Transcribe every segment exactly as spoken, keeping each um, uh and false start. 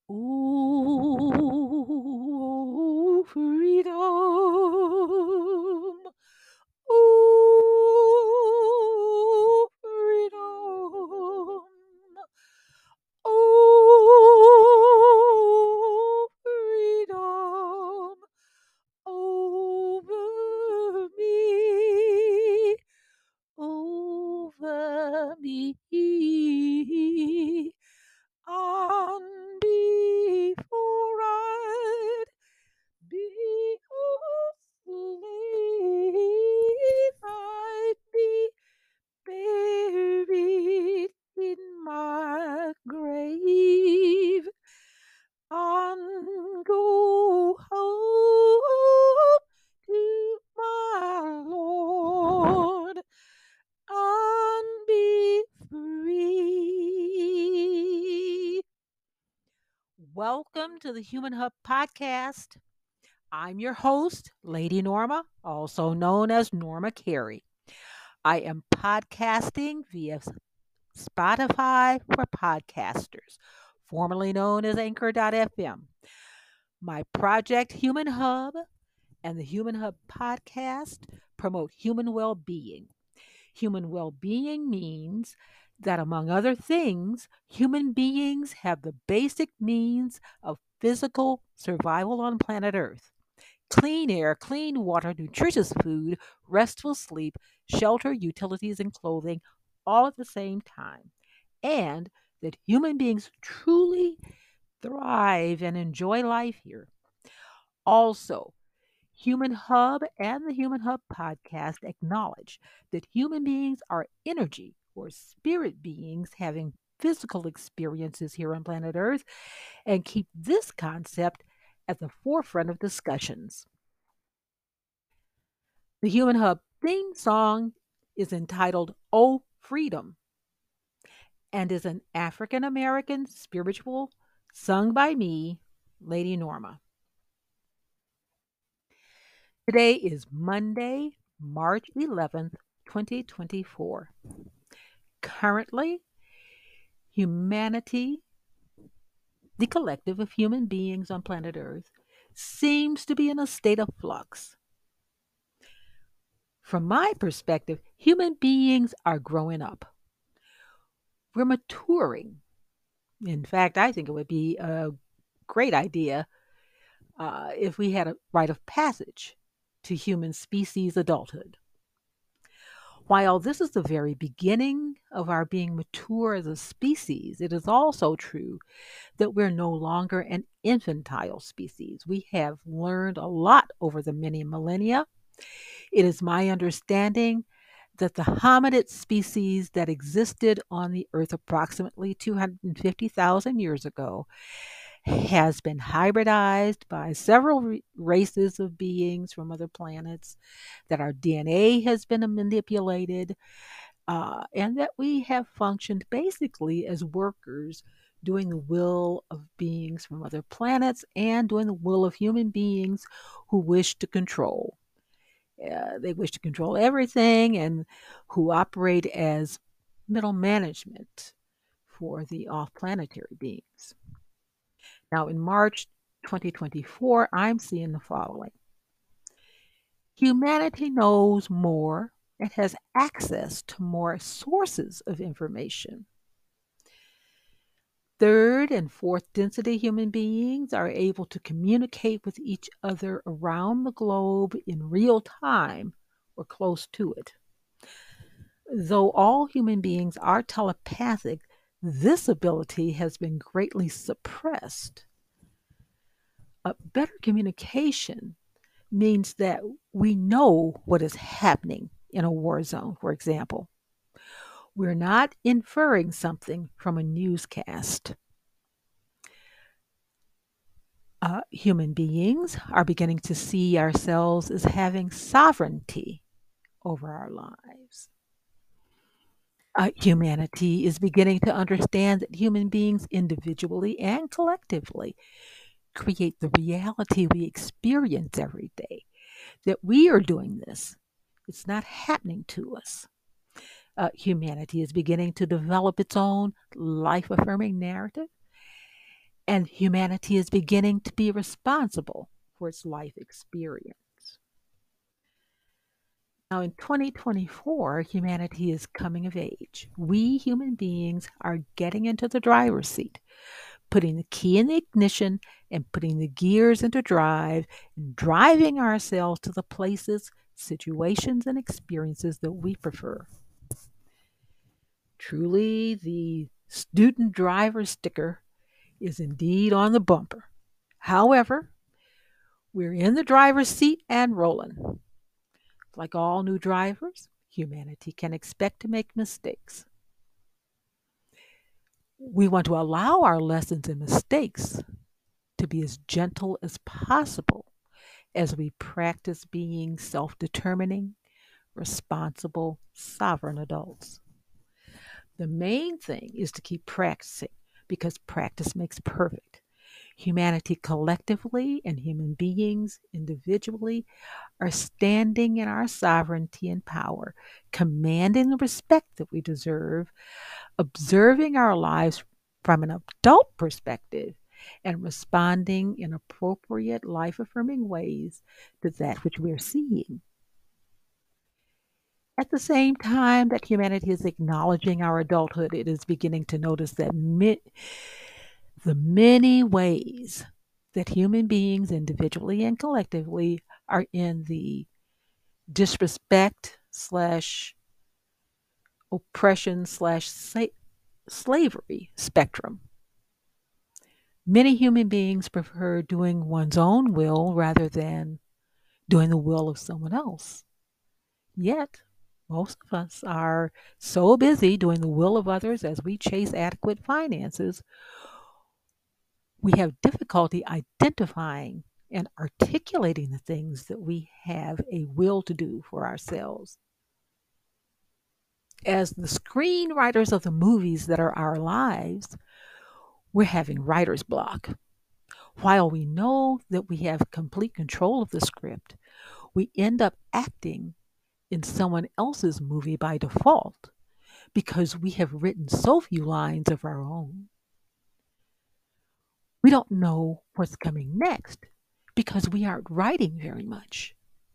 Ooh, freedom. Ooh, freedom. Ooh, freedom over me, over me. And before I'd be asleep, I'd be buried in my grave and go home to my Lord and be free. Welcome to the Human Hub Podcast. I'm your host, Lady Norma, also known as Norma Carey. I am podcasting via Spotify for podcasters, formerly known as Anchor dot f m. My project, Human Hub, and the Human Hub podcast promote human well being. Human well being means that, among other things, human beings have the basic means of physical survival on planet Earth: clean air, clean water, nutritious food, restful sleep, shelter, utilities, and clothing, all at the same time. And that human beings truly thrive and enjoy life here. Also, Human Hub and the Human Hub podcast acknowledge that human beings are energy or spirit beings having physical experiences here on planet Earth and keep this concept at the forefront of discussions. The Human Hub theme song is entitled Oh Freedom and is an African American spiritual sung by me, Lady Norma. Today is Monday, March eleventh, twenty twenty-four. Currently, humanity, the collective of human beings on planet Earth, seems to be in a state of flux. From my perspective, human beings are growing up. We're maturing. In fact, I think it would be a great idea uh, if we had a rite of passage to human species adulthood. While this is the very beginning of our being mature as a species, it is also true that we're no longer an infantile species. We have learned a lot over the many millennia. It is my understanding that the hominid species that existed on the earth approximately two hundred fifty thousand years ago has been hybridized by several re- races of beings from other planets, that our D N A has been manipulated, uh, and that we have functioned basically as workers doing the will of beings from other planets and doing the will of human beings who wish to control. Uh, they wish to control everything and who operate as middle management for the off planetary beings. Now, in March twenty twenty-four, I'm seeing the following: humanity knows more and has access to more sources of information. Third and fourth density human beings are able to communicate with each other around the globe in real time or close to it. Though all human beings are telepathic, this ability has been greatly suppressed. A better communication means that we know what is happening in a war zone, for example. We're not inferring something from a newscast. Uh, human beings are beginning to see ourselves as having sovereignty over our lives. Uh, humanity is beginning to understand that human beings, individually and collectively, create the reality we experience every day. That we are doing this, it's not happening to us. Uh, humanity is beginning to develop its own life affirming narrative and humanity is beginning to be responsible for its life experience. Now, in twenty twenty-four, humanity is coming of age. We human beings are getting into the driver's seat, putting the key in the ignition and putting the gears into drive and driving ourselves to the places, situations, and experiences that we prefer. Truly, the student driver sticker is indeed on the bumper. However, we're in the driver's seat and rolling. Like all new drivers, humanity can expect to make mistakes. We want to allow our lessons and mistakes to be as gentle as possible as we practice being self determining, responsible, sovereign adults. The main thing is to keep practicing because practice makes perfect. Humanity collectively and human beings individually are standing in our sovereignty and power, commanding the respect that we deserve, observing our lives from an adult perspective, and responding in appropriate life affirming ways to that which we're seeing. At the same time that humanity is acknowledging our adulthood, it is beginning to notice that mi- the many ways that human beings, individually and collectively, are in the disrespect slash oppression slash slavery spectrum. Many human beings prefer doing one's own will rather than doing the will of someone else. Yet, most of us are so busy doing the will of others as we chase adequate finances, we have difficulty identifying and articulating the things that we have a will to do for ourselves. As the screenwriters of the movies that are our lives, we're having writer's block. While we know that we have complete control of the script, we end up acting in someone else's movie by default because we have written so few lines of our own. We don't know what's coming next because we aren't writing very much.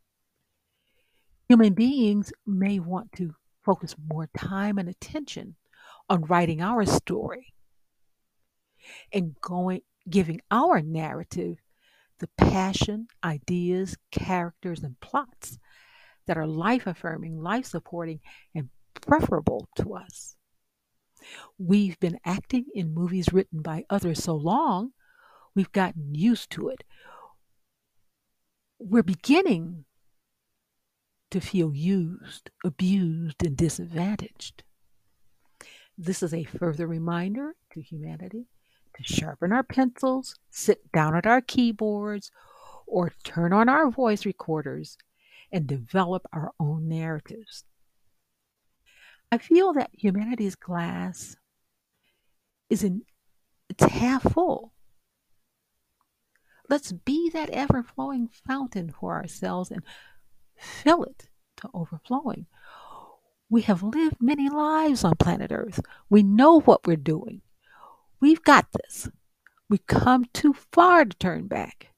Human beings may want to focus more time and attention on writing our story and going giving our narrative the passion, ideas, characters, and plots that are life affirming, life supporting, and preferable to us. We've been acting in movies written by others so long, we've gotten used to it. We're beginning to feel used, abused, and disadvantaged. This is a further reminder to humanity to sharpen our pencils, sit down at our keyboards, or turn on our voice recorders and develop our own narratives. I feel that humanity's glass is in it's half full. Let's be that ever flowing fountain for ourselves and fill it to overflowing. We have lived many lives on planet Earth. We know what we're doing. We've got this. We've come too far to turn back,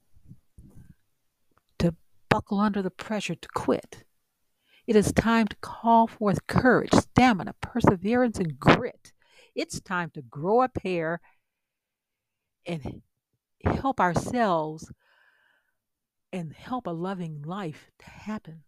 to buckle under the pressure to quit. It is time to call forth courage, stamina, perseverance, and grit. It's time to grow a pair and help ourselves and help a loving life to happen.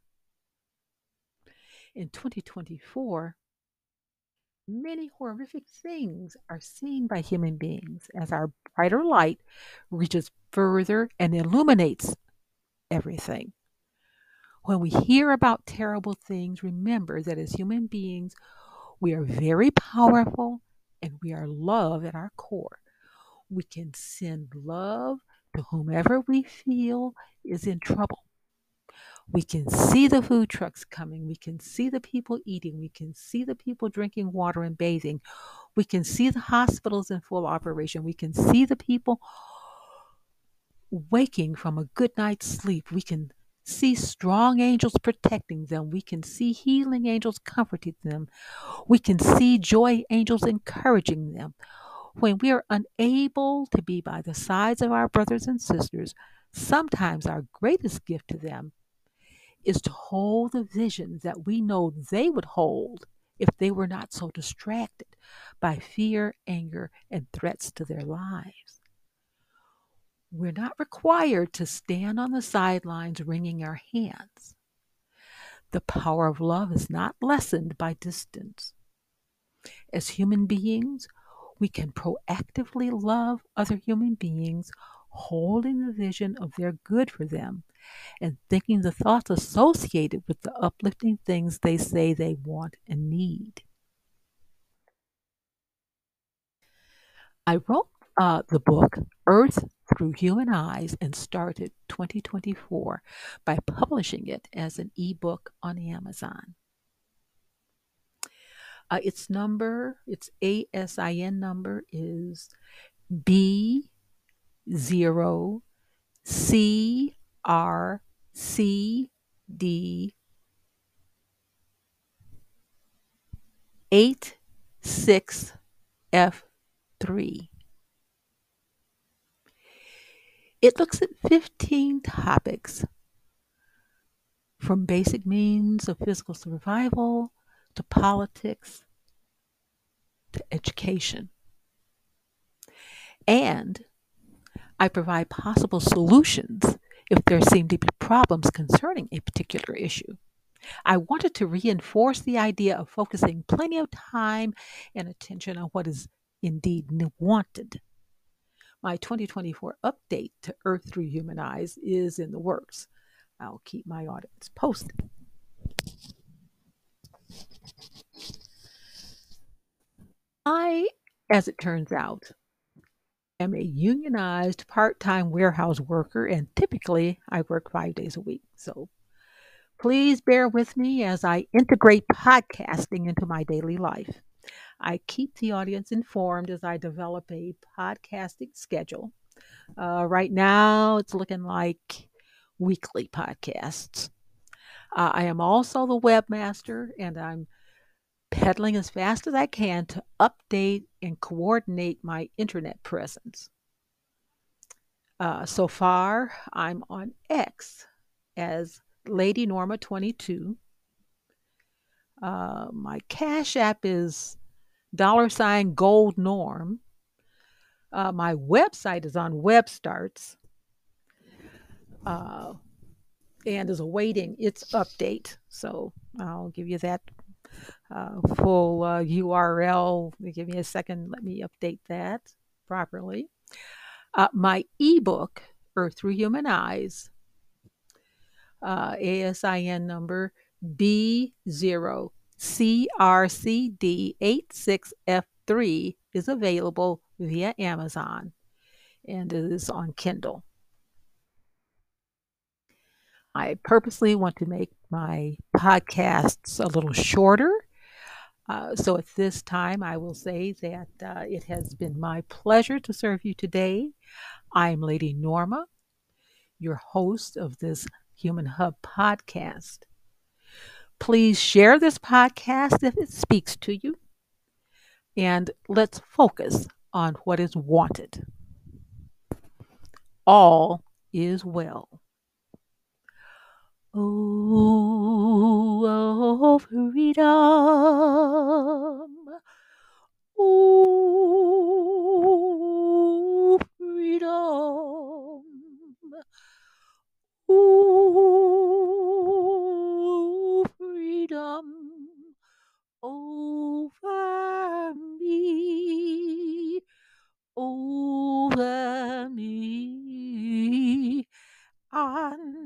In twenty twenty-four, many horrific things are seen by human beings as our brighter light reaches further and illuminates everything. When we hear about terrible things, remember that as human beings, we are very powerful and we are love at our core. We can send love to whomever we feel is in trouble. We can see the food trucks coming. We can see the people eating. We can see the people drinking water and bathing. We can see the hospitals in full operation. We can see the people waking from a good night's sleep. We can see strong angels protecting them. We can see healing angels comforting them. We can see joy angels encouraging them. When we are unable to be by the sides of our brothers and sisters, sometimes our greatest gift to them is to hold the visions that we know they would hold if they were not so distracted by fear, anger, and threats to their lives. We're not required to stand on the sidelines wringing our hands. The power of love is not lessened by distance. As human beings, we can proactively love other human beings, holding the vision of their good for them and thinking the thoughts associated with the uplifting things they say they want and need. I wrote uh, the book Earth Through Human Eyes and started twenty twenty-four by publishing it as an ebook on Amazon. Uh, its number, its A S I N number is B zero C R C D eight six F three. It looks at fifteen topics from basic means of physical survival to politics to education. And I provide possible solutions if there seem to be problems concerning a particular issue. I wanted to reinforce the idea of focusing plenty of time and attention on what is indeed wanted. My twenty twenty-four update to Earth Through Human Eyes is in the works. I'll keep my audience posted. I, as it turns out, am a unionized part time warehouse worker, and typically I work five days a week. So please bear with me as I integrate podcasting into my daily life. I keep the audience informed as I develop a podcasting schedule. Uh, right now, it's looking like weekly podcasts. Uh, I am also the webmaster, and I'm pedaling as fast as I can to update and coordinate my internet presence. Uh, so far, I'm on X as Lady Norma twenty-two. Uh, my Cash App is dollar sign gold norm. Uh, my website is on WebStarts uh, and is awaiting its update. So I'll give you that uh, full uh, U R L. Give me a second. Let me update that properly. Uh, my ebook, Earth Through Human Eyes, uh, A S I N number B zero C R C D eight six F three, is available via Amazon and it is on Kindle. I purposely want to make my podcasts a little shorter. Uh, so at this time, I will say that uh, it has been my pleasure to serve you today. I'm Lady Norma, your host of this Human Hub podcast. Please share this podcast if it speaks to you, and let's focus on what is wanted. All is well. Oh, oh, freedom. Oh, freedom. Oh, freedom over me, over me, and